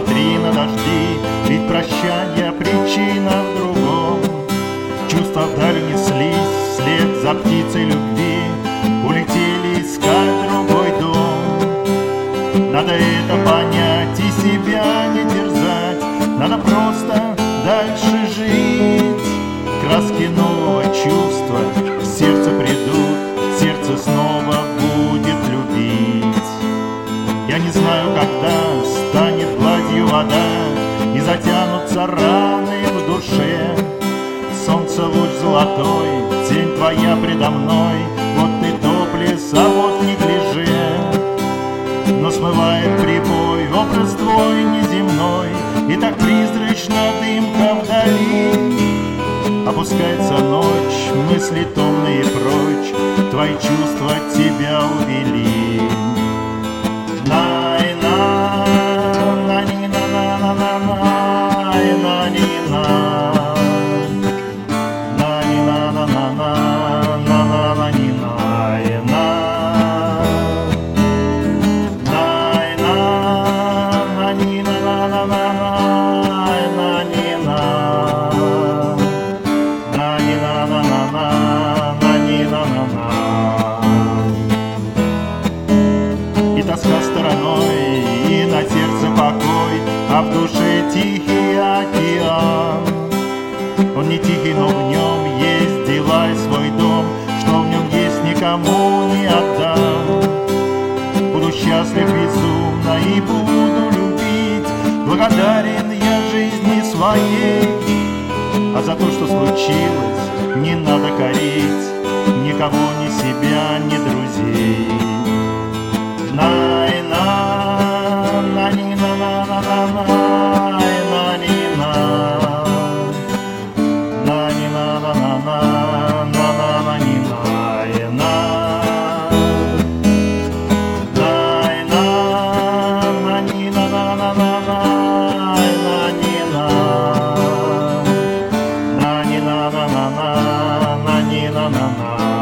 посмотри на дожди, ведь прощанье причина в другом. Чувства вдаль неслись вслед за птицей любви, улетели искать другой дом. Надо это понять и себя не терзать, надо просто дальше жить. Краски нового чувства в сердце придут, сердце снова будет любить. Я не знаю, когда станет гладью вода и затянутся раны в душе. Солнце луч золотой, тень твоя предо мной, вот ты топлес, а вот не гляже. Но смывает прибой образ твой неземной, и так призрачна дымка вдали. Опускается ночь, мысли томные прочь, твои чувства тебя увели. И тоска стороной, и на сердце покой, а в душе тихий океан. Он не тихий, но в нем есть дела и свой дом, что в нем есть, никому не отдам. Буду счастлив безумно и буду любить, благодарен я жизни своей. А за то, что случилось, не надо корить никого, ни себя, ни друзей. На